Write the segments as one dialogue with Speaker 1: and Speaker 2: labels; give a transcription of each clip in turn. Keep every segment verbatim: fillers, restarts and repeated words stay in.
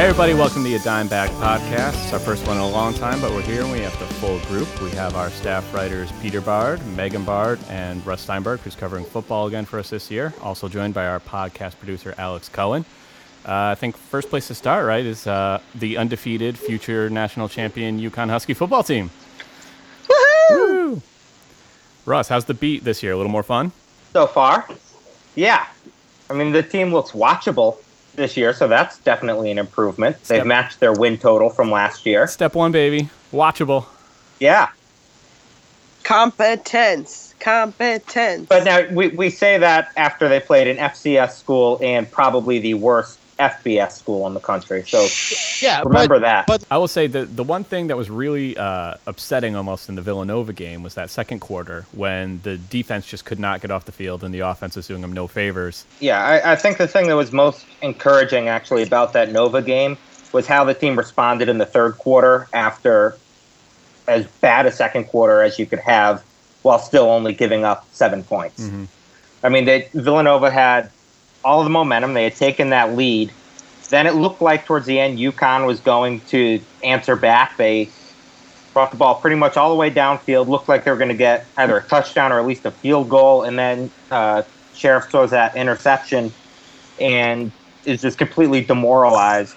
Speaker 1: Hey everybody, welcome to the A Dime Back podcast. It's our first one in a long time, but we're here and we have the full group. We have our staff writers Peter Bard, Megan Bard, and Russ Steinberg, who's covering football again for us this year. Also joined by our podcast producer Alex Cohen. Uh, I think first place to start, right, is uh, the undefeated future national champion UConn Husky football team.
Speaker 2: Woohoo!
Speaker 1: Woo! Russ, how's the beat this year? A little more fun?
Speaker 2: So far, yeah. I mean, the team looks watchable this year, so that's definitely an improvement. They've Step. matched their win total from last year.
Speaker 1: Step one, baby. Watchable.
Speaker 2: Yeah.
Speaker 3: Competence. Competence.
Speaker 2: But now, we, we say that after they played an F C S school and probably the worst F B S school in the country. So yeah, remember
Speaker 1: but,
Speaker 2: that.
Speaker 1: But I will say that the one thing that was really uh, upsetting almost in the Villanova game was that second quarter when the defense just could not get off the field and the offense was doing them no favors.
Speaker 2: Yeah, I, I think the thing that was most encouraging actually about that Nova game was how the team responded in the third quarter after as bad a second quarter as you could have while still only giving up seven points. Mm-hmm. I mean, they, Villanova had all the momentum. They had taken that lead. Then it looked like towards the end, UConn was going to answer back. They brought the ball pretty much all the way downfield. Looked like they were going to get either a touchdown or at least a field goal. And then uh, Sheriff throws that interception and is just completely demoralized.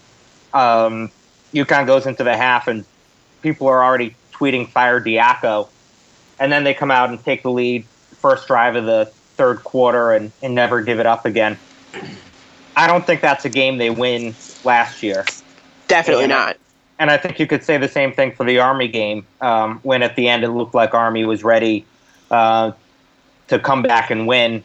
Speaker 2: Um, UConn goes into the half and people are already tweeting fire Diaco. And then they come out and take the lead first drive of the third quarter and, and never give it up again. I don't think that's a game they win last year.
Speaker 3: Definitely
Speaker 2: and,
Speaker 3: not.
Speaker 2: And I think you could say the same thing for the Army game, um, when at the end it looked like Army was ready uh, to come back and win.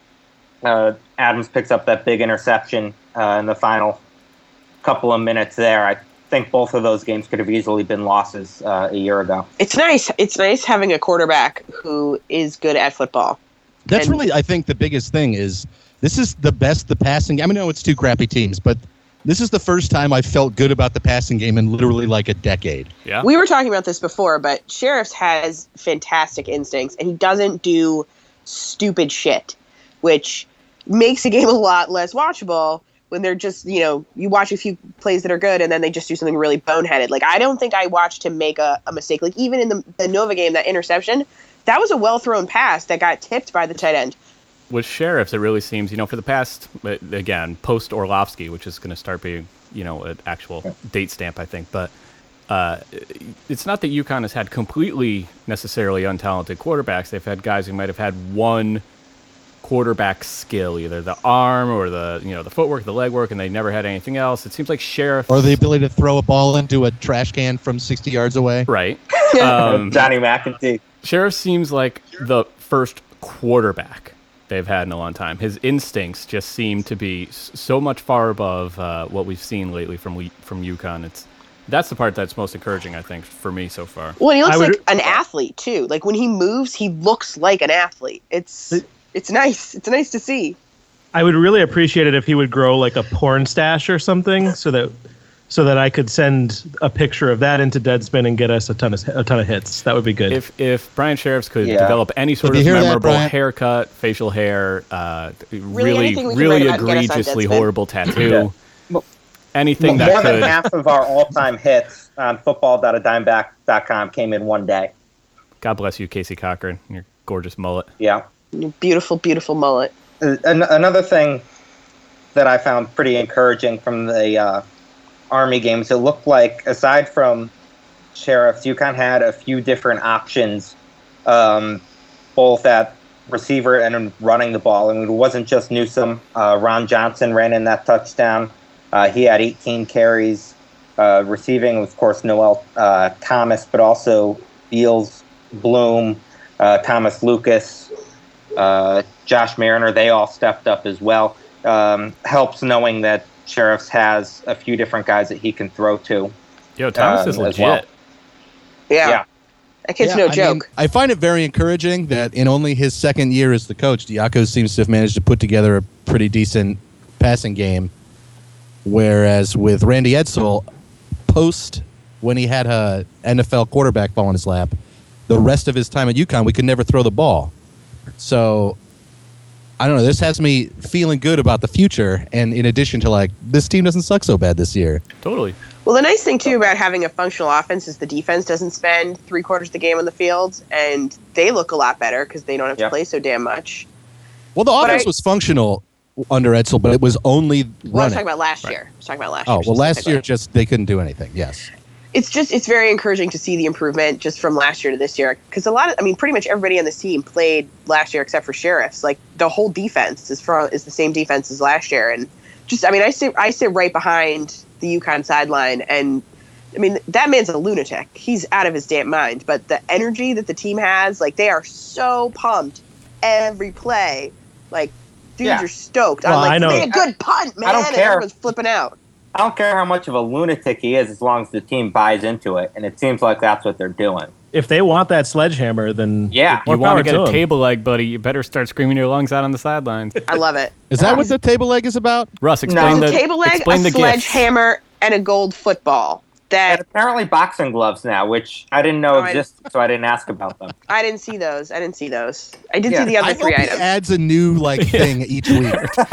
Speaker 2: Uh, Adams picks up that big interception uh, in the final couple of minutes there. I think both of those games could have easily been losses uh, a year ago.
Speaker 3: It's nice. It's nice having a quarterback who is good at football.
Speaker 4: That's
Speaker 3: and,
Speaker 4: really, I think, the biggest thing is this is the best the passing. I mean, no, it's two crappy teams, but this is the first time I felt good about the passing game in literally like a decade.
Speaker 1: Yeah,
Speaker 3: we were talking about this before, but Sheriff's has fantastic instincts, and he doesn't do stupid shit, which makes the game a lot less watchable when they're just, you know, you watch a few plays that are good and then they just do something really boneheaded. Like, I don't think I watched him make a, a mistake. Like, even in the, the Nova game, that interception, that was a well-thrown pass that got tipped by the tight end.
Speaker 1: With Sheriffs, it really seems, you know, for the past, again, post-Orlovsky, which is going to start being, you know, an actual date stamp, I think. But uh, it's not that UConn has had completely necessarily untalented quarterbacks. They've had guys who might have had one quarterback skill, either the arm or the, you know, the footwork, the legwork, and they never had anything else. It seems like Sheriff...
Speaker 4: Or the ability to throw a ball into a trash can from sixty yards away.
Speaker 1: Right. Um,
Speaker 2: Johnny McEntee.
Speaker 1: Sheriff seems like the first quarterback they've had in a long time. His instincts just seem to be so much far above uh, what we've seen lately from from UConn. It's that's the part that's most encouraging, I think, for me so far.
Speaker 3: Well, he looks
Speaker 5: would,
Speaker 3: like an athlete too. Like when he moves, he looks like an athlete. It's it's nice. It's nice to see.
Speaker 5: I would really appreciate it if he would grow like a porn stash or something, so that so that I could send a picture of that into Deadspin and get us a ton of a ton of hits. That would be good.
Speaker 1: If if Brian Sheriffs could
Speaker 2: yeah.
Speaker 1: develop any sort
Speaker 4: Did
Speaker 1: of
Speaker 4: you hear
Speaker 1: memorable
Speaker 4: that,
Speaker 1: haircut, facial hair, uh,
Speaker 3: Really,
Speaker 1: really,
Speaker 3: anything we can
Speaker 1: really
Speaker 3: write about and get us on
Speaker 1: egregiously
Speaker 3: Deadspin.
Speaker 1: horrible tattoo, anything
Speaker 2: More
Speaker 1: that
Speaker 2: than
Speaker 1: could.
Speaker 2: half of our all-time hits on football dot a dime back dot com came in one day.
Speaker 1: God bless you, Casey Cochran, and your gorgeous mullet.
Speaker 2: Yeah.
Speaker 3: Beautiful, beautiful mullet.
Speaker 2: Uh, an- another thing that I found pretty encouraging from the uh, Army games, it looked like, aside from Sheriffs, UConn had a few different options, um, both at receiver and running the ball. I mean, it wasn't just Newsome. Uh, Ron Johnson ran in that touchdown. Uh, he had eighteen carries. Uh, receiving, of course, Noel uh, Thomas, but also Beals, Bloom, uh, Thomas Lucas, uh, Josh Mariner. They all stepped up as well. Um, helps knowing that Sheriffs has a few different guys that he can throw to.
Speaker 1: Yo, Thomas
Speaker 2: um,
Speaker 1: is legit.
Speaker 2: well.
Speaker 3: Yeah.
Speaker 2: Yeah.
Speaker 3: That kid's
Speaker 4: Yeah,
Speaker 3: no
Speaker 4: I
Speaker 3: joke.
Speaker 4: mean, I find it very encouraging that in only his second year as the coach, Diaco seems to have managed to put together a pretty decent passing game. Whereas with Randy Edsall, post when he had a N F L quarterback ball in his lap, the rest of his time at UConn, we could never throw the ball. So I don't know. This has me feeling good about the future. And in addition to like, this team doesn't suck so bad this year.
Speaker 1: Totally.
Speaker 3: Well, the nice thing, too, about having a functional offense is the defense doesn't spend three quarters of the game on the field, and they look a lot better because they don't have to
Speaker 2: Yep.
Speaker 3: play so damn much.
Speaker 4: Well, the offense
Speaker 3: I-
Speaker 4: was functional under Edsel, but it was only
Speaker 3: Well, I was
Speaker 4: running.
Speaker 3: talking about last year. I was talking about last
Speaker 4: Oh,
Speaker 3: year.
Speaker 4: well, last
Speaker 3: specifically.
Speaker 4: year just they couldn't do anything. Yes.
Speaker 3: It's just, it's very encouraging to see the improvement just from last year to this year. Because a lot of, I mean, pretty much everybody on this team played last year except for Sheriffs. Like, the whole defense is from is the same defense as last year. And just, I mean, I sit, I sit right behind the UConn sideline, and I mean, that man's a lunatic. He's out of his damn mind. But the energy that the team has, like, they are so pumped every play. Like, dudes
Speaker 2: Yeah.
Speaker 3: are stoked.
Speaker 5: Well,
Speaker 3: I'm like,
Speaker 5: I know-
Speaker 3: made a good punt, man.
Speaker 2: I don't
Speaker 3: And
Speaker 2: care.
Speaker 3: everyone's flipping out.
Speaker 2: I don't care how much of a lunatic he is as long as the team buys into it, and it seems like that's what they're doing.
Speaker 5: If they want that sledgehammer, then
Speaker 2: Yeah.
Speaker 5: more
Speaker 1: You want
Speaker 5: power
Speaker 1: to get
Speaker 5: to
Speaker 1: a
Speaker 5: them.
Speaker 1: table leg, buddy? You better start screaming your lungs out on the sidelines.
Speaker 3: I love it.
Speaker 4: Is that what the table leg is about?
Speaker 1: Russ, explain
Speaker 2: No.
Speaker 1: the
Speaker 3: table leg,
Speaker 1: explain
Speaker 3: a
Speaker 1: the gifts.
Speaker 3: sledgehammer, and a gold football.
Speaker 2: And
Speaker 3: That
Speaker 2: apparently boxing gloves now, which I didn't know
Speaker 3: Oh, I-
Speaker 2: existed, so I didn't ask about them.
Speaker 3: I didn't see those. I didn't see those. I did
Speaker 2: Yeah.
Speaker 3: see the other
Speaker 4: I
Speaker 3: three
Speaker 4: hope he
Speaker 3: items.
Speaker 4: adds a new like thing each week.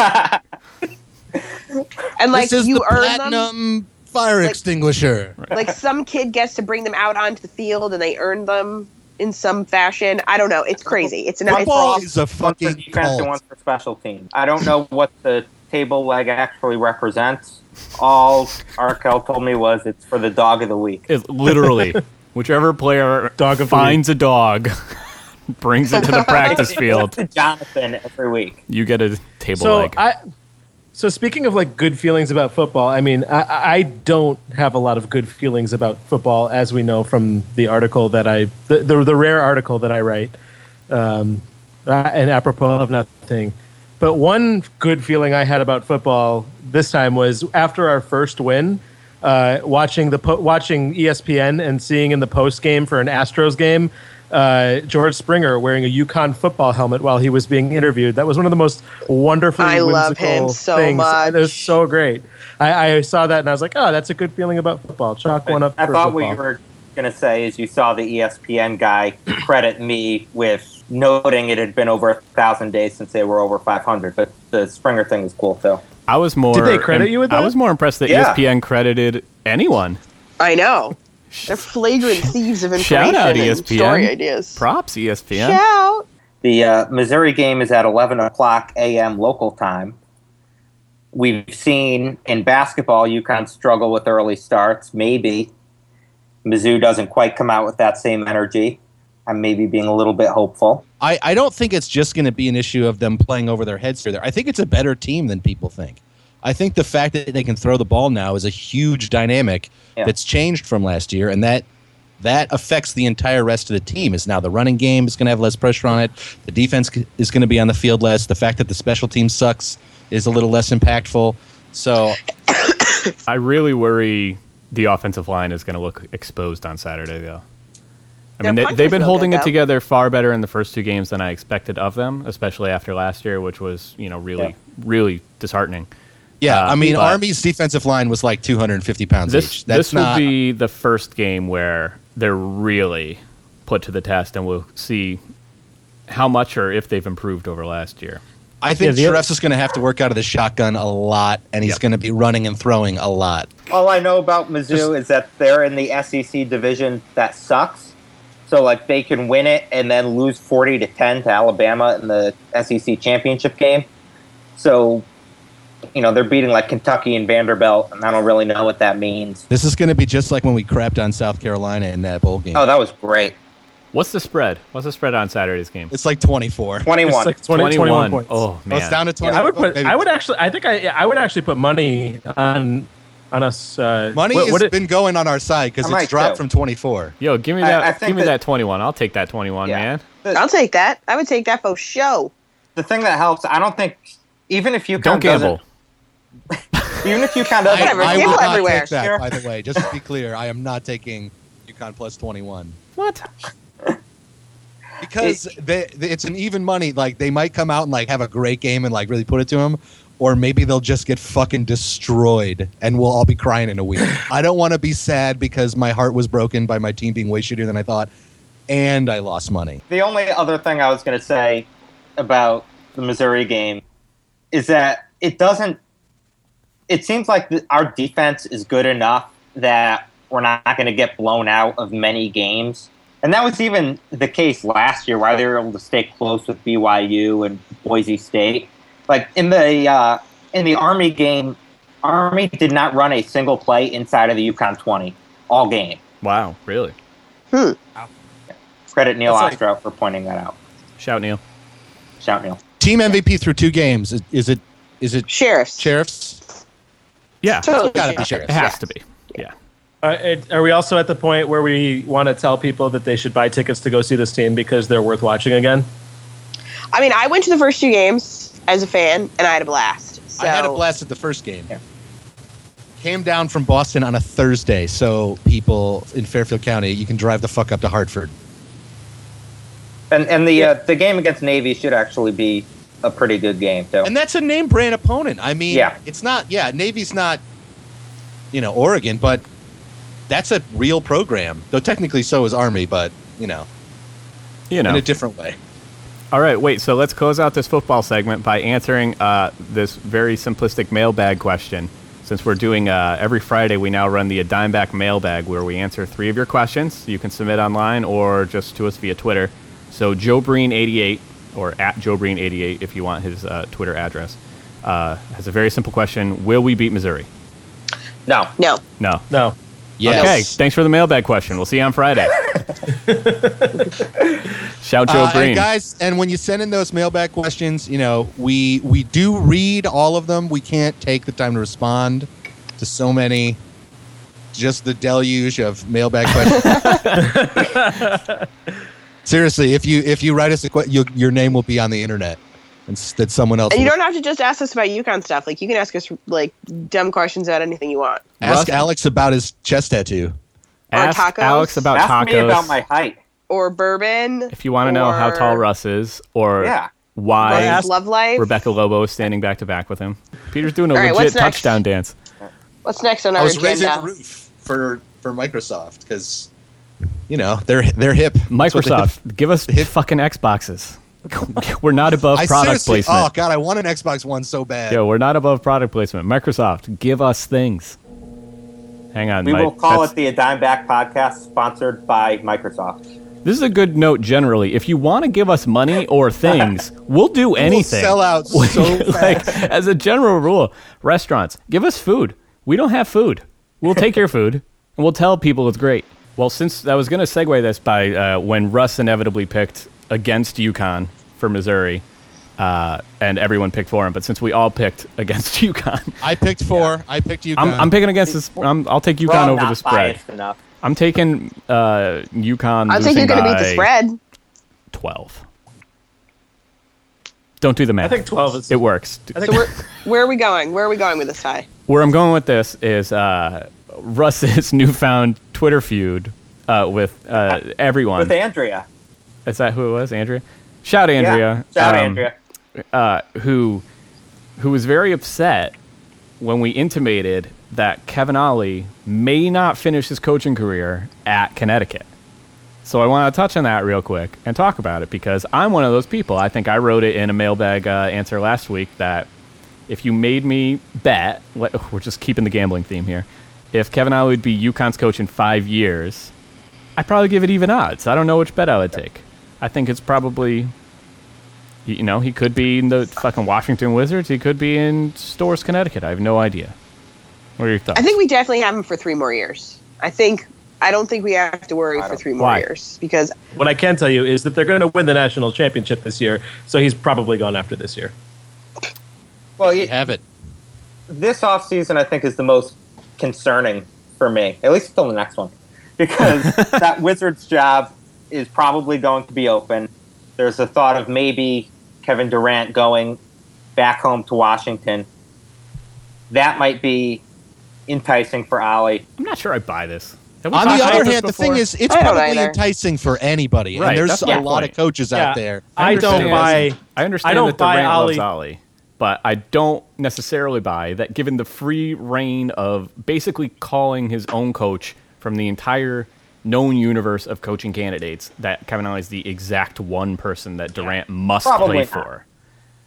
Speaker 3: And like
Speaker 4: this is
Speaker 3: you
Speaker 4: the
Speaker 3: earn them.
Speaker 4: platinum fire
Speaker 3: Like-
Speaker 4: extinguisher.
Speaker 3: Like some kid gets to bring them out onto the field, and they earn them in some fashion. I don't know. It's crazy. It's an it's
Speaker 4: Football
Speaker 3: all-
Speaker 4: is a
Speaker 2: One's for
Speaker 4: fucking
Speaker 2: defense and
Speaker 4: cult.
Speaker 2: one's for special teams. I don't know what the table leg actually represents. All Arkell told me was it's for the dog of the week.
Speaker 1: Is literally whichever player
Speaker 5: Dog of the
Speaker 1: finds a dog, brings it to the practice field,
Speaker 2: To Jonathan every week.
Speaker 1: you get a table
Speaker 5: So
Speaker 1: leg.
Speaker 5: I, so speaking of like good feelings about football, I mean, I, I don't have a lot of good feelings about football, as we know from the article that I, the the, the rare article that I write, um, uh, and apropos of nothing. But one good feeling I had about football this time was after our first win, uh, watching the po- watching E S P N and seeing in the post game for an Astros game, uh, George Springer wearing a UConn football helmet while he was being interviewed. That was one of the most wonderfully
Speaker 3: I love
Speaker 5: whimsical
Speaker 3: him so
Speaker 5: things.
Speaker 3: much.
Speaker 5: It was so great. I, I saw that and I was like, oh, that's a good feeling about football. Chalk one up
Speaker 2: I
Speaker 5: for
Speaker 2: thought
Speaker 5: football.
Speaker 2: what you were going to say is you saw the E S P N guy credit me with noting it had been over a thousand days since they were over five hundred, but the Springer thing was cool too.
Speaker 1: I was more.
Speaker 5: Did they credit you with
Speaker 1: I
Speaker 5: that?
Speaker 1: was more impressed that
Speaker 2: Yeah.
Speaker 1: E S P N credited anyone.
Speaker 3: I know. They're flagrant thieves of information
Speaker 1: Shout out
Speaker 3: and
Speaker 1: E S P N.
Speaker 3: story ideas.
Speaker 1: Props E S P N.
Speaker 3: Shout.
Speaker 2: The uh, Missouri game is at eleven o'clock a.m. local time. We've seen in basketball UConn struggle with early starts. Maybe Mizzou doesn't quite come out with that same energy. I'm maybe being a little bit hopeful.
Speaker 4: I, I don't think it's just going to be an issue of them playing over their heads here. I think it's a better team than people think. I think the fact that they can throw the ball now is a huge dynamic
Speaker 2: Yeah.
Speaker 4: that's changed from last year, and that that affects the entire rest of the team. Is now the running game is going to have less pressure on it. The defense c- is going to be on the field less. The fact that the special team sucks is a little less impactful. So
Speaker 1: I really worry the offensive line is going to look exposed on Saturday, though. I
Speaker 3: Their
Speaker 1: mean, they,
Speaker 3: punch
Speaker 1: they've
Speaker 3: was
Speaker 1: been
Speaker 3: real
Speaker 1: holding
Speaker 3: good,
Speaker 1: it
Speaker 3: though.
Speaker 1: together far better in the first two games than I expected of them, especially after last year, which was, you know, really,
Speaker 2: Yeah.
Speaker 1: really disheartening.
Speaker 4: yeah,
Speaker 1: Uh,
Speaker 4: I mean,
Speaker 1: but-
Speaker 4: Army's defensive line was like two hundred fifty pounds
Speaker 1: This
Speaker 4: each. That's
Speaker 1: this will
Speaker 4: not.
Speaker 1: be the first game where they're really put to the test, and we'll see how much or if they've improved over last year.
Speaker 4: I think
Speaker 5: Yeah, the-
Speaker 4: Sheriff's is going to have to work out of the shotgun a lot, and he's
Speaker 1: Yep.
Speaker 4: going to be running and throwing a lot.
Speaker 2: All I know about Mizzou is that they're in the S E C division that sucks. So, like, they can win it and then lose forty to ten to Alabama in the S E C championship game. So, you know, they're beating, like, Kentucky and Vanderbilt, and I don't really know what that means.
Speaker 4: This is going to be just like when we crapped on South Carolina in that bowl game.
Speaker 2: Oh, that was great.
Speaker 1: What's the spread? What's the spread on Saturday's game?
Speaker 4: It's like twenty-four.
Speaker 2: twenty-one.
Speaker 5: It's like twenty, twenty-one points.
Speaker 1: Oh,
Speaker 4: Oh,
Speaker 1: man.
Speaker 4: it's down to twenty.
Speaker 5: I would put.
Speaker 4: Maybe.
Speaker 5: I would actually. I think I. I would actually put money on on us. Uh,
Speaker 4: Money
Speaker 5: what,
Speaker 4: has
Speaker 5: what it-
Speaker 4: been going on our side because
Speaker 2: I
Speaker 4: it's
Speaker 2: might
Speaker 4: dropped
Speaker 2: too.
Speaker 4: from twenty-four.
Speaker 1: Yo, give me
Speaker 2: I-
Speaker 1: that.
Speaker 2: I think
Speaker 1: give me
Speaker 2: that-
Speaker 1: that twenty-one. I'll take that twenty-one,
Speaker 2: Yeah.
Speaker 1: man.
Speaker 3: I'll take that. I would take that for show.
Speaker 2: The thing that helps, I don't think, even if UConn
Speaker 1: Don't gamble.
Speaker 2: doesn't, even if UConn doesn't,
Speaker 3: Whatever,
Speaker 4: I, I
Speaker 3: gamble
Speaker 4: would not
Speaker 3: everywhere.
Speaker 4: take that,
Speaker 2: Sure.
Speaker 4: by the way. Just to be clear, I am not taking UConn plus twenty-one.
Speaker 1: What?
Speaker 4: Because they, they, it's an even money. Like, they might come out and, like, have a great game and, like, really put it to them. Or maybe they'll just get fucking destroyed and we'll all be crying in a week. I don't want to be sad because my heart was broken by my team being way shittier than I thought. And I lost money.
Speaker 2: the only other thing I was going to say about the Missouri game is that it doesn't. It seems like the, our defense is good enough that we're not going to get blown out of many games. And that was even the case last year, why they were able to stay close with B Y U and Boise State. Like in the uh, in the Army game, Army did not run a single play inside of the UConn twenty all game.
Speaker 1: Wow, really?
Speaker 3: Hmm.
Speaker 2: Credit Neil
Speaker 5: That's
Speaker 2: Ostrow for pointing that out.
Speaker 1: Shout, Neil.
Speaker 2: Shout Neil.
Speaker 4: Team M V P through two games. Is, is it? Is it
Speaker 3: Sheriffs.
Speaker 4: Sheriffs?
Speaker 1: Yeah,
Speaker 3: Totally
Speaker 4: It's gotta be
Speaker 3: Sheriffs.
Speaker 1: it
Speaker 4: Sheriffs.
Speaker 1: has to be. Yeah.
Speaker 5: Uh, it, are we also at the point where we want to tell people that they should buy tickets to go see this team because they're worth watching again?
Speaker 3: I mean, I went to the first two games as a fan, and I had a blast. So.
Speaker 4: I had a blast at the first game. Yeah. Came down from Boston on a Thursday, so people in Fairfield County, you can drive the fuck up to Hartford.
Speaker 2: And and the uh, the game against Navy should actually be a pretty good game too.
Speaker 4: And that's a name brand opponent. I mean,
Speaker 2: Yeah.
Speaker 4: it's not. Yeah, Navy's not, you know, Oregon, but that's a real program. Though technically, so is Army, but you know,
Speaker 1: You know.
Speaker 4: in a different way.
Speaker 1: All right, wait. So let's close out this football segment by answering uh, this very simplistic mailbag question. Since we're doing uh, every Friday, we now run the A Dime Back mailbag where we answer three of your questions. You can submit online or just to us via Twitter. So Joe Breen eighty-eight, or at Joe Breen eighty-eight if you want his uh, Twitter address, uh, has a very simple question. Will we beat Missouri?
Speaker 2: No.
Speaker 3: No.
Speaker 1: No.
Speaker 5: No.
Speaker 4: Yes.
Speaker 1: Okay, thanks for the mailbag question. We'll see you on Friday. Shout Joe
Speaker 4: Uh,
Speaker 1: Breen.
Speaker 4: and guys, and when you send in those mailbag questions, you know, we we do read all of them. We can't take the time to respond to so many. Just the deluge of mailbag questions. Seriously, if you if you write us a question, you, your name will be on the internet, and s- that someone else.
Speaker 3: And you
Speaker 4: will-
Speaker 3: don't have to just ask us about UConn stuff. Like, you can ask us, like, dumb questions about anything you want.
Speaker 4: Ask
Speaker 1: Russ-
Speaker 4: Alex about his chest tattoo.
Speaker 1: Ask
Speaker 3: tacos.
Speaker 1: Alex about
Speaker 2: Ask
Speaker 1: tacos.
Speaker 2: me about my height.
Speaker 3: Or bourbon.
Speaker 1: if you want to know how
Speaker 3: or
Speaker 1: tall Russ is, or
Speaker 2: Yeah.
Speaker 1: why
Speaker 3: Russ's love life.
Speaker 1: Rebecca Lobo is standing back to back with him. Peter's doing a
Speaker 3: All right,
Speaker 1: legit
Speaker 3: what's next?
Speaker 1: touchdown dance.
Speaker 3: What's next on
Speaker 4: I
Speaker 3: our
Speaker 4: was raising the
Speaker 3: agenda?
Speaker 4: roof for for Microsoft because, you know, they're they're hip. That's what they
Speaker 1: Microsoft, give us
Speaker 4: hit-
Speaker 1: fucking Xboxes. We're not above
Speaker 4: I
Speaker 1: product
Speaker 4: seriously-
Speaker 1: placement.
Speaker 4: Oh god, I want an Xbox One so bad.
Speaker 1: Yo, we're not above product placement. Microsoft, give us things. Hang on,
Speaker 2: We
Speaker 1: Mike.
Speaker 2: will call
Speaker 1: That's-
Speaker 2: it the A Dime Back podcast, sponsored by Microsoft.
Speaker 1: This is a good note generally. If you want to give us money or things, we'll do anything.
Speaker 4: sell out so
Speaker 1: like, as a general rule, restaurants, give us food. We don't have food. We'll take your food, and we'll tell people it's great. Well, since I was going to segue this by uh, when Russ inevitably picked against UConn for Missouri, uh, and everyone picked for him, but since we all picked against UConn,
Speaker 4: I picked four. I picked you.
Speaker 1: I'm, I'm picking against this. I'm, I'll take
Speaker 2: We're
Speaker 1: UConn
Speaker 2: all
Speaker 1: over
Speaker 2: not
Speaker 1: the spread.
Speaker 2: biased enough.
Speaker 1: I'm taking uh, UConn.
Speaker 3: I think
Speaker 1: losing
Speaker 3: you're going to beat the
Speaker 1: by
Speaker 3: spread.
Speaker 1: twelve. Don't do the math.
Speaker 5: I think twelve is.
Speaker 1: It works.
Speaker 5: I think
Speaker 3: So where, where are we going? Where are we going with this tie?
Speaker 1: Where I'm going with this is uh, Russ's newfound Twitter feud uh, with uh, everyone.
Speaker 2: With Andrea.
Speaker 1: Is that who it was? Andrea? Shout Andrea.
Speaker 2: Yeah. Shout
Speaker 1: um,
Speaker 2: Andrea.
Speaker 1: Uh, who, who was very upset when we intimated that Kevin Ollie may not finish his coaching career at Connecticut. So I want to touch on that real quick and talk about it because I'm one of those people. I think I wrote it in a mailbag uh, answer last week that if you made me bet, we're just keeping the gambling theme here, if Kevin Ollie would be UConn's coach in five years, I'd probably give it even odds. I don't know which bet I would take. I think it's probably, you know, he could be in the fucking Washington Wizards. He could be in Storrs, Connecticut. I have no idea. What are your thoughts?
Speaker 3: I think we definitely have him for three more years. I think I don't think we have to worry
Speaker 2: I
Speaker 3: for
Speaker 2: don't-
Speaker 3: three more
Speaker 1: Why?
Speaker 3: years because
Speaker 5: What I can tell you is that they're going to win the national championship this year, so he's probably gone after this year.
Speaker 2: Well,
Speaker 4: You
Speaker 2: you,
Speaker 4: have it.
Speaker 2: this offseason, I think, is the most concerning for me, at least until the next one, because that Wizards job is probably going to be open. There's a thought of maybe Kevin Durant going back home to Washington. That might be enticing for Ollie.
Speaker 1: I'm not sure I buy this. Have we
Speaker 4: On
Speaker 1: talked
Speaker 4: the
Speaker 1: about
Speaker 4: other
Speaker 1: this
Speaker 4: hand, the
Speaker 1: before?
Speaker 4: thing is, it's
Speaker 3: I don't
Speaker 4: probably
Speaker 3: either.
Speaker 4: enticing for anybody,
Speaker 1: Right,
Speaker 4: and there's
Speaker 1: that's
Speaker 4: a
Speaker 1: my
Speaker 4: lot
Speaker 1: point.
Speaker 4: of coaches
Speaker 5: Yeah.
Speaker 4: out there.
Speaker 5: I don't
Speaker 1: understand-
Speaker 5: buy.
Speaker 1: I understand
Speaker 5: I don't
Speaker 1: that
Speaker 5: buy
Speaker 1: Durant
Speaker 5: Ollie.
Speaker 1: loves Ollie, but I don't necessarily buy that given the free reign of basically calling his own coach from the entire known universe of coaching candidates, that Kevin Ollie is the exact one person that Durant must
Speaker 2: Probably
Speaker 1: play
Speaker 2: not.
Speaker 1: for.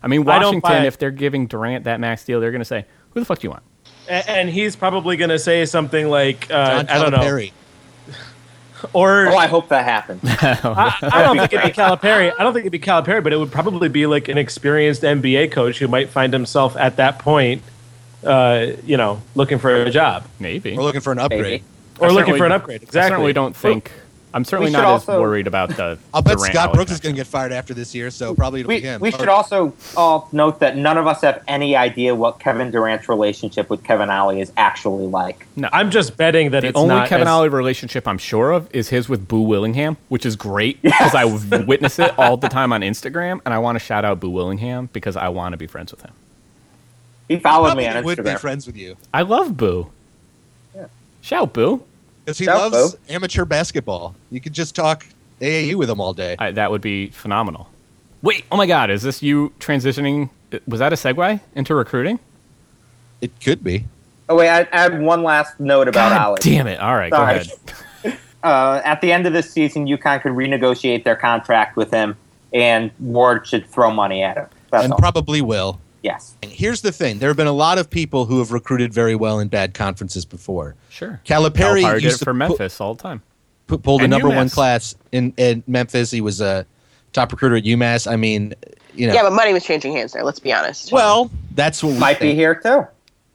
Speaker 1: I mean,
Speaker 5: I don't buy
Speaker 1: Washington,
Speaker 5: it.
Speaker 1: if they're giving Durant that max deal, they're going to say, "Who the fuck do you want?"
Speaker 5: A- and he's probably going to say something like, uh,
Speaker 4: John
Speaker 5: I don't know.
Speaker 4: Calipari.
Speaker 5: Or
Speaker 2: Oh, I hope that happens.
Speaker 5: I, I don't think it'd be Calipari. I don't think it'd be Calipari, but it would probably be like an experienced N B A coach who might find himself at that point, uh, you know, looking for a job
Speaker 1: Maybe.
Speaker 4: We're looking for an upgrade.
Speaker 2: Maybe.
Speaker 5: or
Speaker 1: I
Speaker 5: looking
Speaker 1: certainly-
Speaker 5: for an upgrade. Exactly.
Speaker 1: I certainly don't think. I'm certainly
Speaker 2: We
Speaker 1: not
Speaker 2: should
Speaker 1: as
Speaker 2: also-
Speaker 1: worried about the.
Speaker 4: I'll bet
Speaker 1: Durant
Speaker 4: Scott Brooks is
Speaker 1: allocation.
Speaker 4: going to get fired after this year, so probably it'll
Speaker 2: We,
Speaker 4: be him.
Speaker 2: we
Speaker 4: Or-
Speaker 2: should also all note that none of us have any idea what Kevin Durant's relationship with Kevin Ollie is actually like.
Speaker 1: No.
Speaker 5: I'm just betting that
Speaker 1: The
Speaker 5: it's
Speaker 1: only
Speaker 5: not
Speaker 1: Kevin
Speaker 5: as,
Speaker 1: Ollie relationship I'm sure of is his with Boo Willingham, which is great because I witness it all the time on Instagram, and I want to shout out Boo Willingham because I want to be friends with him.
Speaker 2: He followed
Speaker 4: probably
Speaker 2: me on
Speaker 4: would be
Speaker 2: Instagram.
Speaker 4: friends with you
Speaker 1: I love Boo.
Speaker 2: Yeah.
Speaker 1: Shout Boo.
Speaker 4: because he
Speaker 2: Shout,
Speaker 4: loves
Speaker 2: Bo.
Speaker 4: amateur basketball. You could just talk A A U with him all day.
Speaker 1: I, that would be phenomenal. Wait, oh my God, is this you transitioning? Was that a segue into recruiting?
Speaker 4: It could be.
Speaker 2: Oh wait, I, I have one last note about
Speaker 1: God
Speaker 2: Ollie.
Speaker 1: damn it! All right, go
Speaker 2: Sorry.
Speaker 1: ahead.
Speaker 2: Uh, at the end of this season, UConn could renegotiate their contract with him, and Ward should throw money at him. That's
Speaker 4: and
Speaker 2: all.
Speaker 4: probably will.
Speaker 2: yes.
Speaker 4: And here's the thing: there have been a lot of people who have recruited very well in bad conferences before.
Speaker 1: Sure.
Speaker 4: Calipari
Speaker 1: Calipari did
Speaker 4: used
Speaker 1: it
Speaker 4: to
Speaker 1: for
Speaker 4: pu-
Speaker 1: Memphis all the time.
Speaker 4: pu- pulled a
Speaker 1: And
Speaker 4: number one
Speaker 1: UMass.
Speaker 4: class in, in Memphis. He was a top recruiter at UMass. I mean, you know.
Speaker 3: Yeah, but money was changing hands there. Let's be honest.
Speaker 4: well, that's what we
Speaker 2: Might be
Speaker 4: think.
Speaker 2: here too.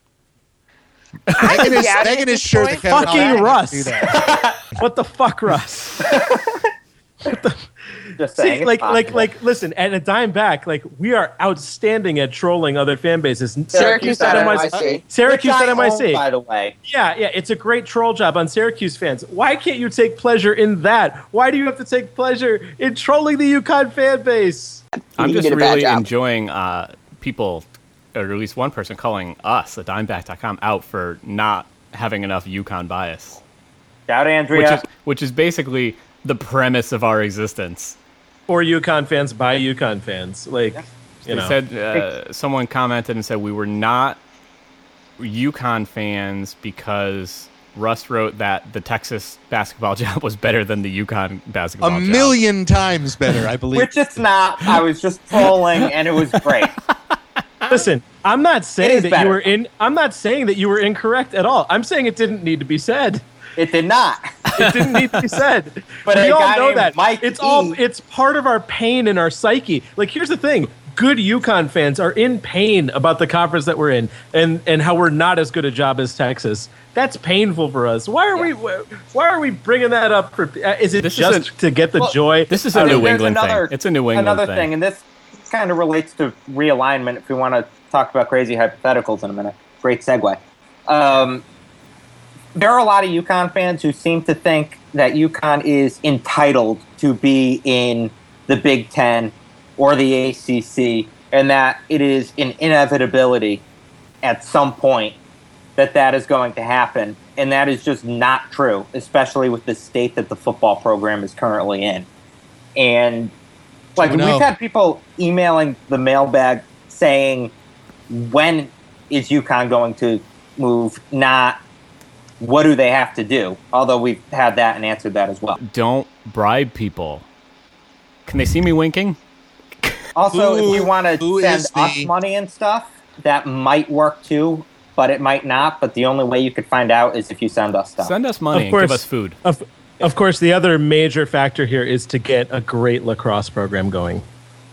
Speaker 4: Megan is,
Speaker 3: Yeah, at
Speaker 4: Megan
Speaker 3: this
Speaker 4: is sure that
Speaker 3: point-
Speaker 4: Kevin
Speaker 5: Fucking
Speaker 4: Ollie has
Speaker 5: Russ.
Speaker 4: to do that.
Speaker 5: What the fuck, Russ?
Speaker 2: Just saying.
Speaker 5: See,
Speaker 2: it's
Speaker 5: like, like,
Speaker 2: possible.
Speaker 5: like, listen, at a dime back, like, we are outstanding at trolling other fan bases.
Speaker 3: Syracuse
Speaker 5: at
Speaker 3: at
Speaker 5: M I C.
Speaker 3: M I C.
Speaker 5: Syracuse
Speaker 2: Which
Speaker 5: at
Speaker 2: I
Speaker 5: M I
Speaker 2: own,
Speaker 5: C.
Speaker 2: by the way.
Speaker 5: Yeah, yeah, it's a great troll job on Syracuse fans. Why can't you take pleasure in that? Why do you have to take pleasure in trolling the UConn fan base?
Speaker 1: I'm
Speaker 3: You
Speaker 1: just
Speaker 3: did a bad
Speaker 1: really
Speaker 3: job.
Speaker 1: enjoying uh, people, or at least one person, calling us at dimeback dot com out for not having enough UConn bias,
Speaker 2: Shout Andrea.
Speaker 1: which is which is basically the premise of our existence.
Speaker 5: For UConn fans, by UConn fans. Like, you
Speaker 1: They
Speaker 5: know.
Speaker 1: said uh, someone commented and said we were not UConn fans because Russ wrote that the Texas basketball job was better than the UConn basketball
Speaker 4: A
Speaker 1: job.
Speaker 4: million times better, I believe.
Speaker 2: Which it's not. I was just trolling, and it was great.
Speaker 5: Listen, I'm not saying
Speaker 2: is
Speaker 5: that
Speaker 2: better.
Speaker 5: you were in. I'm not saying that you were incorrect at all. I'm saying it didn't need to be said.
Speaker 2: It did not.
Speaker 5: It didn't need to be said.
Speaker 2: But
Speaker 5: we
Speaker 2: a
Speaker 5: all
Speaker 2: guy
Speaker 5: know
Speaker 2: named
Speaker 5: that.
Speaker 2: Mike
Speaker 5: it's all.
Speaker 2: E.
Speaker 5: It's part of our pain and our psyche. Like, here's the thing: good UConn fans are in pain about the conference that we're in, and and how we're not as good a job as Texas. That's painful for us. Why are we? Why are we bringing that up? For uh, is it
Speaker 1: This
Speaker 5: just
Speaker 1: isn't-
Speaker 5: to get the
Speaker 2: Well,
Speaker 5: joy?
Speaker 1: This is a
Speaker 5: out of
Speaker 1: New
Speaker 5: it?
Speaker 2: There's
Speaker 1: England
Speaker 2: another-
Speaker 1: thing. It's a New England
Speaker 2: Another
Speaker 1: thing.
Speaker 2: thing, and this kind of relates to realignment. If we want to talk about crazy hypotheticals in a minute, great segue. Um, there are a lot of UConn fans who seem to think that UConn is entitled to be in the Big Ten or the A C C, and that it is an inevitability at some point that that is going to happen. And that is just not true, especially with the state that the football program is currently in. And like
Speaker 4: Oh, no.
Speaker 2: we've had people emailing the mailbag saying, when is UConn going to move? Not what do they have to do? Although we've had that and answered that as well.
Speaker 1: Don't bribe people. Can they see me winking?
Speaker 2: Also,
Speaker 4: Who-
Speaker 2: if you want to
Speaker 4: who
Speaker 2: send
Speaker 4: is
Speaker 2: us
Speaker 4: the-
Speaker 2: money and stuff, that might work too, but it might not. But the only way you could find out is if you send us stuff.
Speaker 1: Send us money
Speaker 5: Of
Speaker 1: and
Speaker 5: course.
Speaker 1: give us food.
Speaker 5: Of, of course, the other major factor here is to get a great lacrosse program going.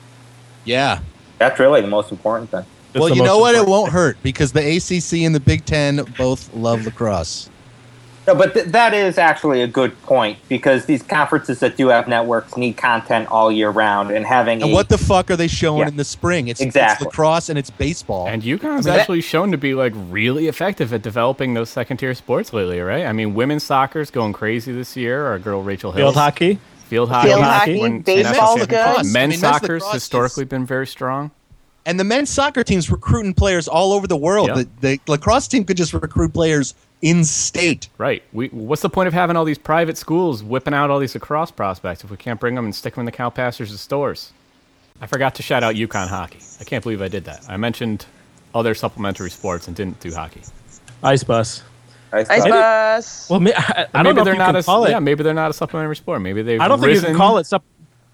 Speaker 4: Yeah.
Speaker 2: That's really the most important thing.
Speaker 5: That's
Speaker 4: well,
Speaker 5: the
Speaker 4: you
Speaker 5: most
Speaker 4: know what? It
Speaker 5: important
Speaker 4: won't hurt because the A C C and the Big Ten both love lacrosse.
Speaker 2: No, but th- that is actually a good point because these conferences that do have networks need content all year round, and having
Speaker 4: And
Speaker 2: a,
Speaker 4: what the fuck are they showing
Speaker 2: Yeah.
Speaker 4: in the spring? It's,
Speaker 2: Exactly.
Speaker 4: it's lacrosse and it's baseball.
Speaker 1: And UConn's
Speaker 2: I mean,
Speaker 1: actually shown to be like really effective at developing those second tier sports lately, right? I mean, women's soccer's going crazy this year. Our girl Rachel Hill.
Speaker 5: Field hockey.
Speaker 1: Field hockey.
Speaker 3: Field
Speaker 5: hockey,
Speaker 1: When-
Speaker 3: baseball's
Speaker 1: Men's
Speaker 3: good.
Speaker 4: I mean,
Speaker 1: Men's
Speaker 4: men's
Speaker 1: soccer's
Speaker 4: lacrosse
Speaker 1: historically
Speaker 4: is-
Speaker 1: been very strong.
Speaker 4: And the men's soccer team's recruiting players all over the world.
Speaker 1: Yeah.
Speaker 4: The, the lacrosse team could just recruit players in state.
Speaker 1: Right. We. What's the point of having all these private schools whipping out all these lacrosse prospects if we can't bring them and stick them in the cow pastures and stores? I forgot to shout out UConn hockey. I can't believe I did that. I mentioned other supplementary sports and didn't do hockey.
Speaker 5: Ice bus.
Speaker 2: Ice
Speaker 3: Ice
Speaker 2: Bucket.
Speaker 3: bus.
Speaker 5: Well, ma- I, I don't
Speaker 1: maybe
Speaker 5: know
Speaker 1: they're
Speaker 5: if you
Speaker 1: not
Speaker 5: can
Speaker 1: a
Speaker 5: call it.
Speaker 1: yeah. Maybe they're not a supplementary sport. Maybe they've
Speaker 5: I don't think you
Speaker 1: risen.
Speaker 5: can call it. Sup-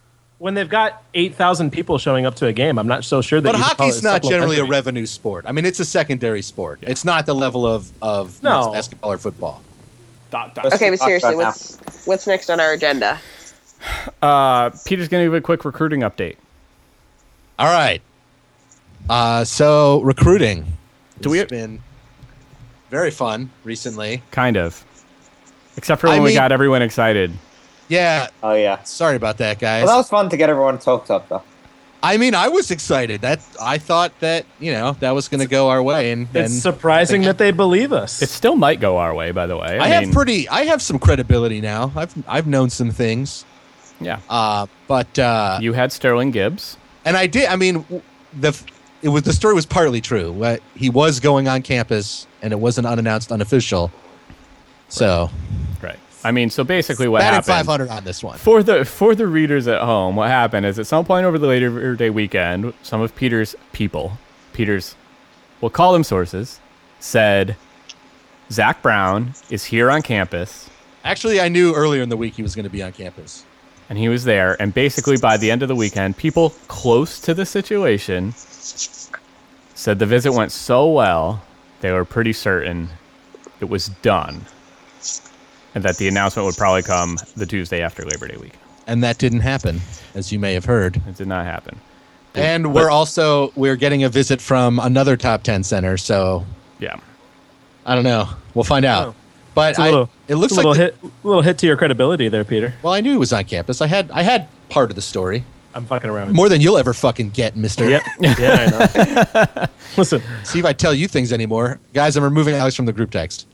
Speaker 5: when they've got eight thousand people showing up to a game, I'm not so sure that.
Speaker 4: But
Speaker 5: you call
Speaker 4: hockey's
Speaker 5: it
Speaker 4: not generally a
Speaker 5: supplementary.
Speaker 4: revenue sport. I mean, it's a secondary sport. It's not the level of of
Speaker 5: No.
Speaker 4: men's basketball or football.
Speaker 1: Dot, dot.
Speaker 3: Okay, but
Speaker 2: Talk
Speaker 3: seriously,
Speaker 2: about
Speaker 3: what's what's next on our agenda?
Speaker 1: Uh, Peter's going to give a quick recruiting update.
Speaker 4: All right. Uh, so recruiting.
Speaker 1: Do we-
Speaker 4: It's been very fun recently.
Speaker 1: Kind of. Except for
Speaker 4: I
Speaker 1: when we
Speaker 4: mean-
Speaker 1: got everyone excited.
Speaker 4: Yeah.
Speaker 2: Oh yeah.
Speaker 4: Sorry about that, guys.
Speaker 2: Well, that was fun to get everyone's hopes up, though.
Speaker 4: I mean, I was excited. That I thought that you know that was going to go our way, and, and
Speaker 5: It's surprising that they believe us.
Speaker 1: It still might go our way, by the way.
Speaker 4: I,
Speaker 1: I,
Speaker 4: have
Speaker 1: mean,
Speaker 4: pretty. I have some credibility now. I've I've known some things.
Speaker 1: yeah.
Speaker 4: Uh, but uh,
Speaker 1: You had Sterling Gibbs.
Speaker 4: and I did. I mean, w- the it was the story was partly true. Uh, he was going on campus, and it wasn't unannounced, unofficial. So
Speaker 1: Right. I mean, so basically what
Speaker 4: batting
Speaker 1: happened.
Speaker 4: five hundred on this one.
Speaker 1: For the for the readers at home, what happened is at some point over the Labor Day weekend, some of Peter's people, Peter's, we'll call them sources, said Zach Brown is here on campus,
Speaker 4: Actually, I knew earlier in the week he was going to be on campus.
Speaker 1: and he was there. And basically, by the end of the weekend, people close to the situation said the visit went so well, they were pretty certain it was done, and that the announcement would probably come the Tuesday after Labor Day week.
Speaker 4: And that didn't happen, as you may have heard.
Speaker 1: It did not happen.
Speaker 4: And
Speaker 1: But-
Speaker 4: we're also we're getting a visit from another top ten center. So
Speaker 1: Yeah.
Speaker 4: I don't know. We'll find out.
Speaker 5: Oh.
Speaker 4: But
Speaker 5: It's a
Speaker 4: I,
Speaker 5: little,
Speaker 4: it looks
Speaker 5: it's a
Speaker 4: like
Speaker 5: little
Speaker 4: the-
Speaker 5: hit, little hit to your credibility there, Peter.
Speaker 4: well, I knew he was on campus. I had I had part of the story.
Speaker 5: I'm fucking around.
Speaker 4: More than you'll ever fucking get, mister.
Speaker 5: Yep. Yeah, I know. Listen,
Speaker 4: See if I tell you things anymore. Guys, I'm removing Alex from the group text.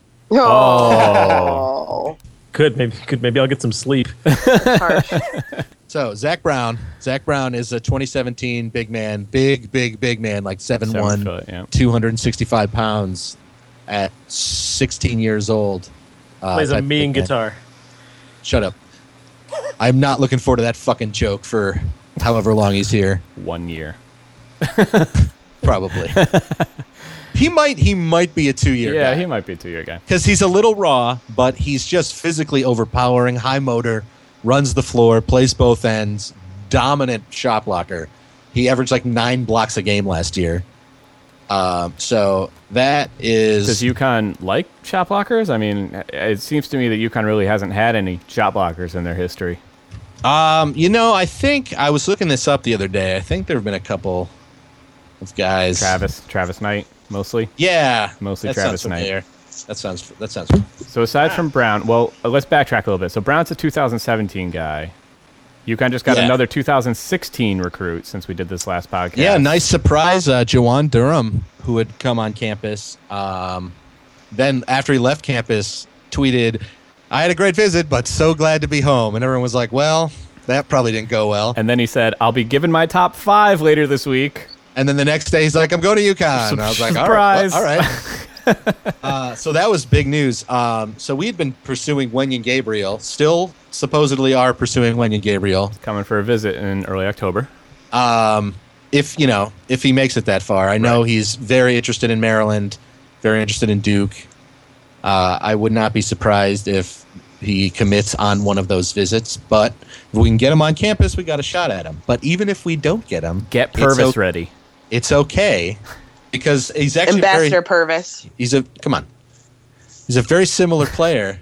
Speaker 3: Oh,
Speaker 5: good. Maybe good. Maybe I'll get some sleep.
Speaker 3: harsh.
Speaker 4: So, Zach Brown. Zach Brown is a twenty seventeen big man. Big, big, big man, like seven
Speaker 1: Seven
Speaker 4: one,
Speaker 1: foot, yeah.
Speaker 4: two hundred sixty-five pounds at sixteen years old. Uh,
Speaker 5: Plays a
Speaker 4: type of
Speaker 5: mean
Speaker 4: big man.
Speaker 5: guitar.
Speaker 4: Shut up. I'm not looking forward to that fucking joke for however long he's here.
Speaker 1: One year.
Speaker 4: Probably. he might he might be a two year
Speaker 1: Yeah,
Speaker 4: guy.
Speaker 1: he might be a two-year guy.
Speaker 4: Because he's a little raw, but he's just physically overpowering, high motor, runs the floor, plays both ends, dominant shot blocker. He averaged like nine blocks a game last year. Um, so that is.
Speaker 1: Does UConn like shot blockers? I mean, it seems to me that UConn really hasn't had any shot blockers in their history.
Speaker 4: Um, you know, I think I was looking this up the other day. I think there have been a couple of guys.
Speaker 1: Travis, Travis Knight, mostly.
Speaker 4: Yeah,
Speaker 1: Mostly
Speaker 4: that
Speaker 1: Travis
Speaker 4: sounds
Speaker 1: Knight.
Speaker 4: familiar. That sounds. That sounds.
Speaker 1: So aside from Brown, well, uh, let's backtrack a little bit. So Brown's a two thousand seventeen guy. UConn just got
Speaker 4: Yeah.
Speaker 1: another two thousand sixteen recruit since we did this last podcast.
Speaker 4: Yeah, nice surprise. Uh, Jawan Durham, who had come on campus, um, then after he left campus, tweeted, "I had a great visit, but so glad to be home." And everyone was like, "Well, that probably didn't go well."
Speaker 1: And then he said, "I'll be giving my top five later this week."
Speaker 4: And then the next day, he's like, "I'm going to UConn." And I was like, "All right,
Speaker 1: Surprise.
Speaker 4: well, all right." uh, so that was big news. Um, so we had been pursuing Wenyan Gabriel, still supposedly are pursuing Wenyan Gabriel.
Speaker 1: Coming for a visit in early October.
Speaker 4: Um, if you know, if he makes it that far, I know
Speaker 1: Right.
Speaker 4: he's very interested in Maryland, very interested in Duke. Uh, I would not be surprised if he commits on one of those visits. But if we can get him on campus, we got a shot at him. But even if we don't get him,
Speaker 1: Get
Speaker 4: it's
Speaker 1: Purvis
Speaker 4: o-
Speaker 1: ready.
Speaker 4: It's okay because he's actually
Speaker 3: Ambassador
Speaker 4: very,
Speaker 3: Purvis.
Speaker 4: he's a come on. He's a very similar player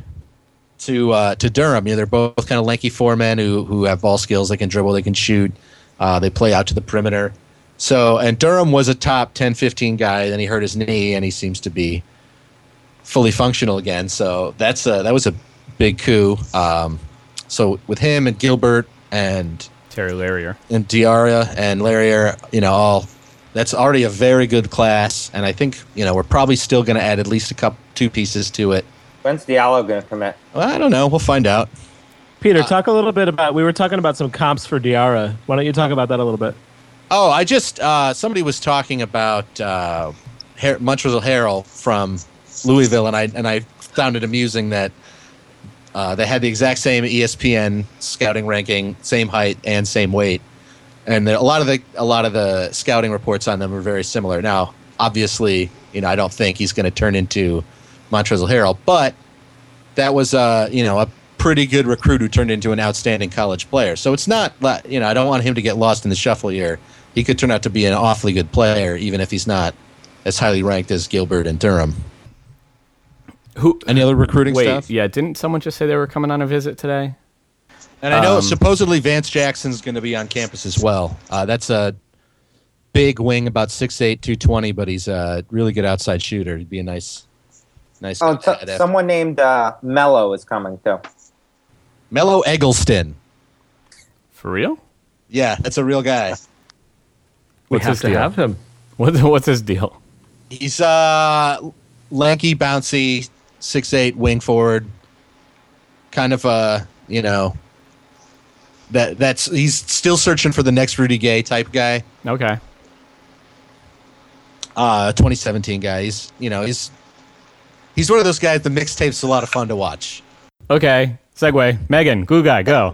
Speaker 4: to uh, to Durham. You know, they're both kind of lanky four men who who have ball skills. They can dribble, they can shoot. Uh, they play out to the perimeter. So, and Durham was a top ten, fifteen guy. Then he hurt his knee, and he seems to be fully functional again. So that's a, that was a big coup. Um, so with him and Gilbert and
Speaker 1: Terry Larrier.
Speaker 4: and Diarra and Larrier, you know, all that's already a very good class. And I think you know we're probably still going to add at least a couple two pieces to it.
Speaker 2: When's Diallo going to commit?
Speaker 4: Well, I don't know. We'll find out.
Speaker 5: Peter, talk a little bit about. We were talking about some comps for Diarra. Why don't you talk about that a little bit?
Speaker 4: Oh, I just uh, somebody was talking about uh, Her- Montrezl Harrell from Louisville, and I and I found it amusing that uh, they had the exact same E S P N scouting ranking, same height and same weight, and the, a lot of the a lot of the scouting reports on them are very similar. Now, obviously, you know I don't think he's going to turn into Montrezl Harrell, but that was uh, you know a pretty good recruit who turned into an outstanding college player. So it's not, you know, I don't want him to get lost in the shuffle here. He could turn out to be an awfully good player, even if he's not as highly ranked as Gilbert and Durham.
Speaker 1: Who?
Speaker 4: Any other recruiting
Speaker 1: wait,
Speaker 4: stuff?
Speaker 1: Yeah, didn't someone just say they were coming on a visit today?
Speaker 4: And I know
Speaker 1: Um,
Speaker 4: supposedly Vance Jackson's going to be on campus as well. Uh, that's a big wing, about six eight, two twenty, but he's a really good outside shooter. He'd be a nice, nice.
Speaker 2: Oh,
Speaker 4: guy
Speaker 2: t-
Speaker 4: to-
Speaker 2: someone named uh, Mello is coming too.
Speaker 4: Mello Eggleston.
Speaker 1: For real?
Speaker 4: Yeah, that's a real guy.
Speaker 5: We
Speaker 1: What's
Speaker 5: have
Speaker 1: his
Speaker 5: to
Speaker 1: deal?
Speaker 5: have him.
Speaker 1: What's what's his deal?
Speaker 4: He's uh, lanky, bouncy, six eight, wing forward. Kind of a, you know, that that's he's still searching for the next Rudy Gay type guy.
Speaker 1: Okay.
Speaker 4: Uh, twenty seventeen guy. He's, you know, he's he's one of those guys. The mixtape's a lot of fun to watch.
Speaker 1: Okay. Segue. Megan, glue guy, go.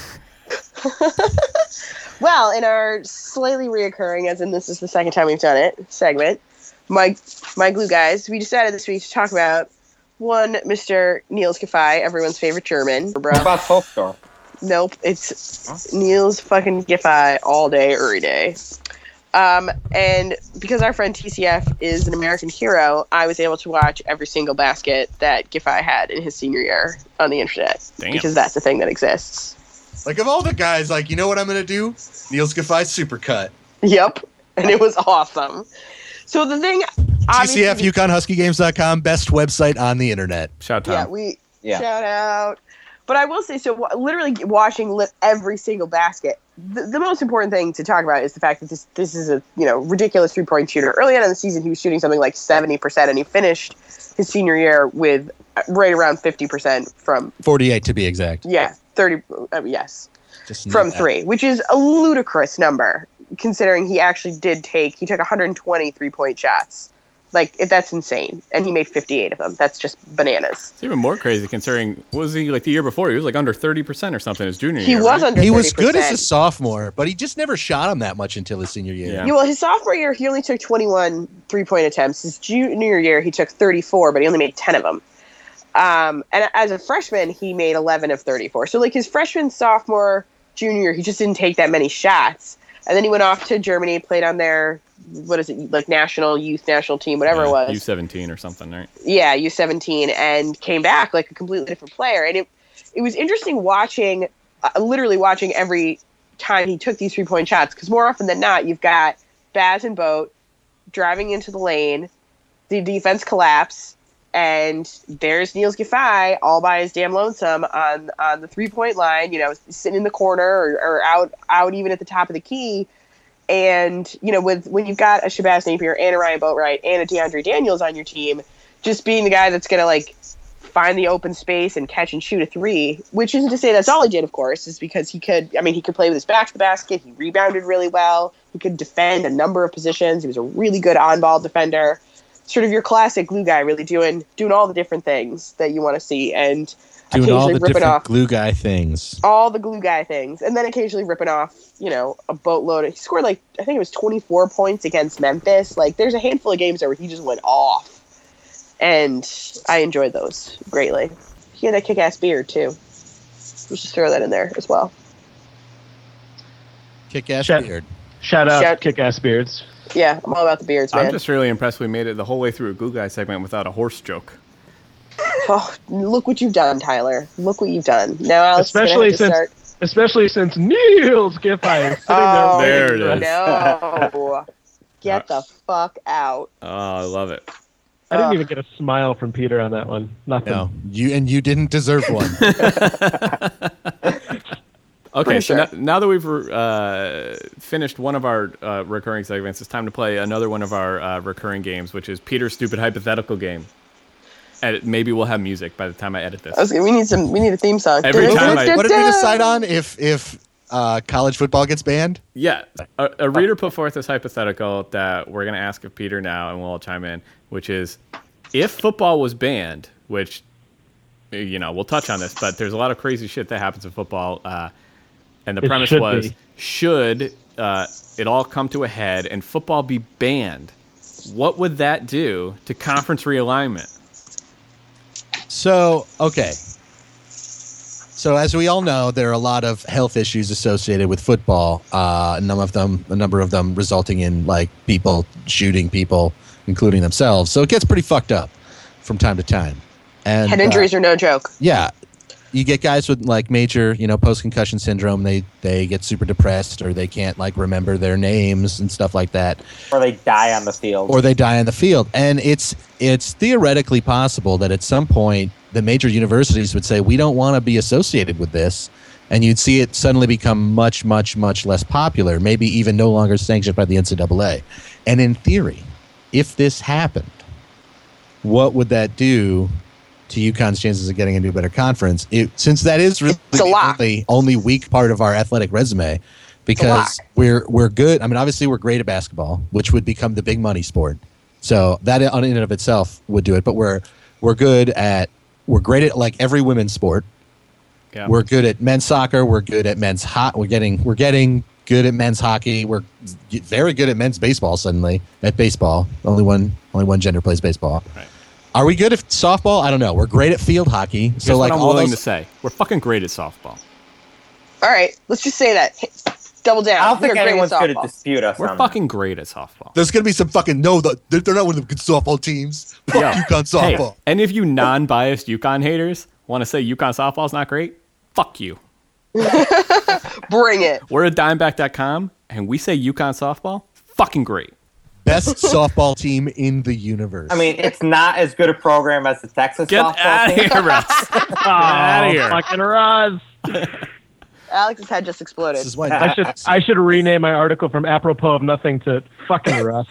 Speaker 3: Well, in our slightly reoccurring, as in this is the second time we've done it, segment, my my glue guys, we decided this week to talk about one Mister Niels Giffey, everyone's favorite German.
Speaker 2: What about Tolstoy?
Speaker 3: Nope, it's Niels fucking Giffey all day, every day. Um, and because our friend T C F is an American hero, I was able to watch every single basket that Giffey had in his senior year on the internet.
Speaker 1: Damn.
Speaker 3: Because that's the thing that exists.
Speaker 4: Like, of all the guys, like, you know what I'm going to do? Niels Giffey supercut.
Speaker 3: Yep, and it was awesome. So the thing,
Speaker 4: T C F,
Speaker 3: obviously-
Speaker 4: Yukon Husky Games dot com, best website on the internet.
Speaker 1: Shout
Speaker 3: yeah,
Speaker 1: out.
Speaker 3: we
Speaker 2: Yeah.
Speaker 3: shout out. But I will say, so w- literally watching li- every single basket. The, the most important thing to talk about is the fact that this this is a you know ridiculous three point shooter. Early on in the season, he was shooting something like seventy percent, and he finished his senior year with right around fifty percent from
Speaker 4: forty-eight to be exact.
Speaker 3: yeah thirty uh, yes
Speaker 4: Just know
Speaker 3: from
Speaker 4: that.
Speaker 3: three, which is a ludicrous number considering he actually did take he took one hundred twenty three point shots. Like, if that's insane, and he made fifty-eight of them. That's just bananas.
Speaker 1: It's even more crazy considering, what was he like the year before? He was like under thirty percent or something his junior
Speaker 3: He
Speaker 1: year.
Speaker 3: was
Speaker 1: right?
Speaker 3: under.
Speaker 4: He was
Speaker 3: thirty percent.
Speaker 4: good as a sophomore, but he just never shot him that much until his senior year.
Speaker 1: Yeah.
Speaker 3: Yeah, well, his sophomore year, he only took twenty-one three-point attempts. His junior year, he took thirty-four, but he only made ten of them. Um, and as a freshman, he made eleven of thirty-four. So, like, his freshman, sophomore, junior year, he just didn't take that many shots. And then he went off to Germany, played on their, what is it, like, national youth national team, whatever it was.
Speaker 1: U seventeen or something, right?
Speaker 3: Yeah, U seventeen, and came back like a completely different player. And it it was interesting watching, uh, literally watching every time he took these three-point shots, because more often than not, you've got Baz and Boat driving into the lane, the defense collapse, and there's Niels Giffey all by his damn lonesome on on the three-point line, you know, sitting in the corner or, or out out even at the top of the key. And, you know, with when you've got a Shabazz Napier and a Ryan Boatwright and a DeAndre Daniels on your team, just being the guy that's going to, like, find the open space and catch and shoot a three, which isn't to say that's all he did, of course, is because he could, I mean, he could play with his back to the basket. He rebounded really well. He could defend a number of positions. He was a really good on-ball defender. Sort of your classic glue guy, really doing doing all the different things that you want to see. And
Speaker 4: Doing all
Speaker 3: occasionally
Speaker 4: the
Speaker 3: ripping
Speaker 4: different
Speaker 3: off
Speaker 4: glue guy things.
Speaker 3: all the glue guy things, and then occasionally ripping off, you know, a boatload. He scored like I think it was twenty-four points against Memphis. Like, there's a handful of games there where he just went off, and I enjoyed those greatly. He had a kick-ass beard too. Let's just throw that in there as well.
Speaker 4: Kick ass
Speaker 5: Shut-
Speaker 4: beard.
Speaker 5: Shout out
Speaker 3: Shout-
Speaker 5: Kick-Ass Beards.
Speaker 3: Yeah, I'm all about the beards, man.
Speaker 1: I'm just really impressed we made it the whole way through a glue guy segment without a horse joke.
Speaker 3: Oh, look what you've done, Tyler. Look what you've done. Now Alex is gonna
Speaker 5: Especially
Speaker 3: have to
Speaker 5: since
Speaker 3: start.
Speaker 5: especially since Niels Giffey is sitting
Speaker 3: Oh,
Speaker 5: there.
Speaker 1: There it is.
Speaker 3: No. Get the fuck out.
Speaker 1: Oh, I love it.
Speaker 5: I didn't
Speaker 3: Uh,
Speaker 5: even get a smile from Peter on that one. Nothing.
Speaker 4: No, you and you didn't deserve one.
Speaker 1: Okay,
Speaker 3: Pretty
Speaker 1: so
Speaker 3: sure.
Speaker 1: now, now that we've uh, finished one of our uh, recurring segments, it's time to play another one of our uh, recurring games, which is Peter's Stupid Hypothetical Game. And maybe we'll have music by the time I edit this.
Speaker 3: I was, we need some. We need a theme song.
Speaker 1: Every time I-
Speaker 4: What did we decide on if if uh, college football gets banned?
Speaker 1: Yeah, a, a reader put forth this hypothetical that we're going to ask of Peter now, and we'll all chime in, which is, if football was banned, which, you know, we'll touch on this, but there's a lot of crazy shit that happens in football, uh, and the
Speaker 5: It
Speaker 1: premise
Speaker 5: should
Speaker 1: was,
Speaker 5: be.
Speaker 1: should uh, it all come to a head and football be banned, what would that do to conference realignment?
Speaker 4: So, okay. So as we all know, there are a lot of health issues associated with football. Uh, none of them, a number of them, resulting in like people shooting people, including themselves. So it gets pretty fucked up from time to time. And
Speaker 3: head injuries
Speaker 4: uh,
Speaker 3: are no joke.
Speaker 4: Yeah, you get guys with like major, you know, post-concussion syndrome. They they get super depressed, or they can't like remember their names and stuff like that,
Speaker 2: Or they die on the field.
Speaker 4: or they die on the field. And it's it's theoretically possible that at some point the major universities would say, we don't want to be associated with this, and you'd see it suddenly become much, much, much less popular, maybe even no longer sanctioned by the N C double A. And in theory, if this happened, what would that do to UConn's chances of getting into a better conference? It, since that is really
Speaker 3: It's a
Speaker 4: the
Speaker 3: lot.
Speaker 4: only, only weak part of our athletic resume, because we're we're good. I mean, obviously we're great at basketball, which would become the big money sport. So that in and of itself would do it. But we're we're good at we're great at like every women's sport.
Speaker 1: Yeah.
Speaker 4: We're good at men's soccer. We're good at men's hot. We're getting we're getting good at men's hockey. We're very good at men's baseball. Suddenly at baseball, only one only one gender plays baseball.
Speaker 1: Right.
Speaker 4: Are we good at softball? I don't know. We're great at field hockey.
Speaker 1: Here's
Speaker 4: So like
Speaker 1: what I'm
Speaker 4: all
Speaker 1: willing
Speaker 4: those,
Speaker 1: to say. We're fucking great at softball.
Speaker 3: All right, let's just say that. Hit- Double down.
Speaker 2: I don't think
Speaker 3: We're great at
Speaker 2: anyone's going to
Speaker 3: softball.
Speaker 2: dispute us
Speaker 1: We're
Speaker 2: on
Speaker 1: fucking great at softball.
Speaker 4: there's gonna be some fucking no. The, they're they're not one of the good softball teams. Fuck
Speaker 1: Yo,
Speaker 4: UConn
Speaker 1: hey,
Speaker 4: softball.
Speaker 1: and if you non-biased UConn haters want to say UConn softball's not great, fuck you.
Speaker 3: Bring it.
Speaker 1: We're at dimeback dot com, and we say UConn softball, fucking great.
Speaker 4: Best softball team in the universe.
Speaker 2: I mean, it's not as good a program as the Texas
Speaker 1: Get
Speaker 2: softball
Speaker 1: out of
Speaker 2: team.
Speaker 1: here, Russ. Get out of here.
Speaker 5: Fucking Russ.
Speaker 3: Alex's head just exploded.
Speaker 4: this is why
Speaker 5: I should I should rename my article from apropos of nothing to fucking Russ.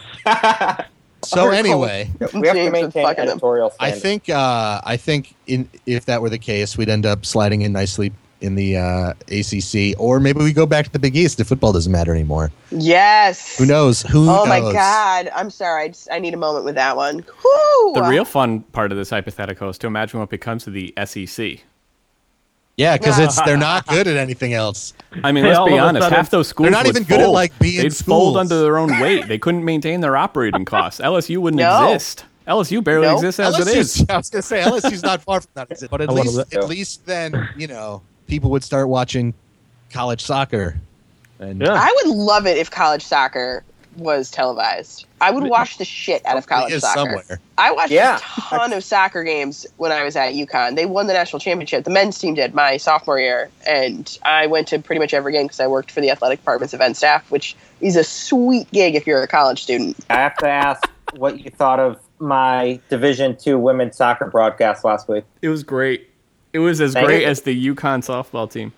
Speaker 4: So anyway,
Speaker 2: We have to
Speaker 3: James is
Speaker 2: maintain
Speaker 3: fucking him.
Speaker 2: editorial
Speaker 4: I
Speaker 2: standards.
Speaker 4: think uh, I think in if that were the case, we'd end up sliding in nicely in the uh, A C C, or maybe we go back to the Big East if football doesn't matter anymore.
Speaker 3: Yes.
Speaker 4: Who knows? Who
Speaker 3: Oh
Speaker 4: knows?
Speaker 3: my God! I'm sorry. I just I need a moment with that one. Whew.
Speaker 1: The real fun part of this hypothetical is to imagine what becomes of the S E C.
Speaker 4: Yeah, because it's they're not good at anything else.
Speaker 1: I mean,
Speaker 5: Hey,
Speaker 1: let's
Speaker 5: all
Speaker 1: be
Speaker 5: of a
Speaker 1: honest.
Speaker 5: sudden-
Speaker 1: Half those schools
Speaker 4: They're not
Speaker 1: would
Speaker 4: even good at,
Speaker 1: fold.
Speaker 4: like, being
Speaker 1: They'd
Speaker 4: schools.
Speaker 1: fold under their own weight. They couldn't maintain their operating costs. L S U wouldn't
Speaker 3: No.
Speaker 1: exist. L S U barely
Speaker 3: No.
Speaker 1: exists as it
Speaker 4: LSU's
Speaker 1: is.
Speaker 4: I was gonna say L S U's not far from that, but at
Speaker 5: I wanna
Speaker 4: least
Speaker 2: li-
Speaker 4: at least then you know people would start watching college soccer. And
Speaker 5: Yeah.
Speaker 3: I would love it if college soccer was televised. I would watch the shit out of college
Speaker 4: It is
Speaker 3: soccer.
Speaker 4: somewhere.
Speaker 3: I watched
Speaker 2: Yeah.
Speaker 3: a ton of soccer games when I was at UConn. They won the national championship. The men's team did my sophomore year, and I went to pretty much every game because I worked for the athletic department's event staff, which is a sweet gig if you're a college student.
Speaker 2: I have to ask what you thought of my Division Two women's soccer broadcast last week.
Speaker 1: It was great. It was as
Speaker 2: Thank
Speaker 1: great
Speaker 2: you.
Speaker 1: as the UConn softball team.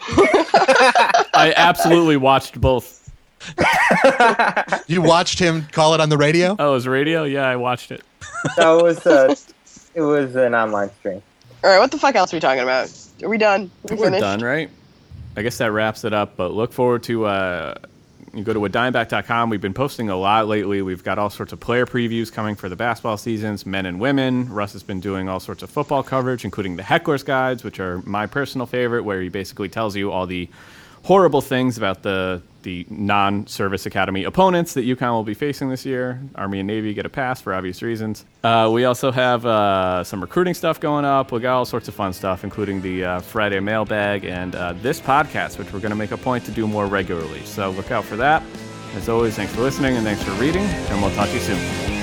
Speaker 1: I absolutely watched both.
Speaker 4: you watched him call it on the radio.
Speaker 1: Oh, it was radio? Yeah, I watched it.
Speaker 2: So it was uh, it was an online stream.
Speaker 3: All right, what the fuck else are we talking about? Are we done? Are we
Speaker 1: We're
Speaker 3: finished?
Speaker 1: done, right? I guess that wraps it up, but look forward to uh you go to a dimeback dot com. We've been posting a lot lately. We've got all sorts of player previews coming for the basketball seasons, men and women. Russ has been doing all sorts of football coverage, including the Heckler's Guides, which are my personal favorite, where he basically tells you all the horrible things about the the non-service academy opponents that UConn will be facing this year. Army and Navy get a pass for obvious reasons. Uh, we also have uh, some recruiting stuff going up. We got all sorts of fun stuff, including the uh, Friday mailbag and uh, this podcast, which we're going to make a point to do more regularly. So look out for that. As always, thanks for listening and thanks for reading, and we'll talk to you soon.